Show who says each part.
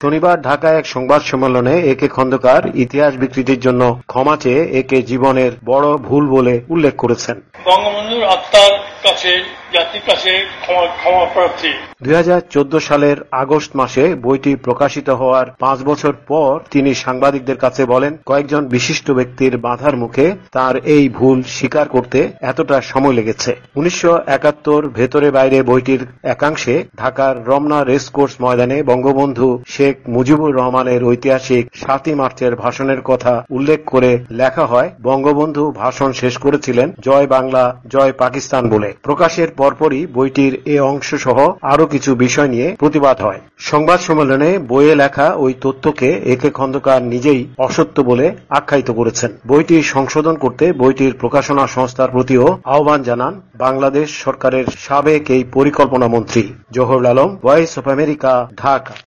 Speaker 1: শনিবার ঢাকায় এক সংবাদ সম্মেলনে এ কে খন্দকার ইতিহাস বিকৃতির জন্য ক্ষমা চেয়ে একে জীবনের বড় ভুল বলে উল্লেখ করেছেন।
Speaker 2: বঙ্গবন্ধুর আত্মার কাছে, জাতির কাছে ক্ষমা প্রার্থী।
Speaker 1: 2014 সালের আগস্ট মাসে বইটি প্রকাশিত হওয়ার 5 বছর পর তিনি সাংবাদিকদের কাছে বলেন, কয়েকজন বিশিষ্ট ব্যক্তির বাধার মুখে তার এই ভুল স্বীকার করতে এতটা সময় লেগেছে। 1971 ভেতরে বাইরে বইটির একাংশে ঢাকার রমনা রেসকোর্স ময়দানে বঙ্গবন্ধু শেখ মুজিবুর রহমানের ঐতিহাসিক 7ই মার্চের ভাষণের কথা উল্লেখ করে লেখা হয়, বঙ্গবন্ধু ভাষণ শেষ করেছিলেন জয় বাংলা জয় পাকিস্তান বলে। প্রকাশের পরপরই বইটির এ অংশ সহ আরো কিছু বিষয় নিয়ে প্রতিবাদ হয়। সংবাদ সম্মেলনে বইয়ে লেখা ওই তথ্যকে এ কে খন্দকার নিজেই অসত্য বলে আখ্যায়িত করেছেন। বইটি সংশোধন করতে বইটির প্রকাশনা সংস্থার প্রতিও আহ্বান জানান বাংলাদেশ সরকারের সাবেক এই পরিকল্পনা মন্ত্রী Zahurul Alam. Voice of America, Dhaka.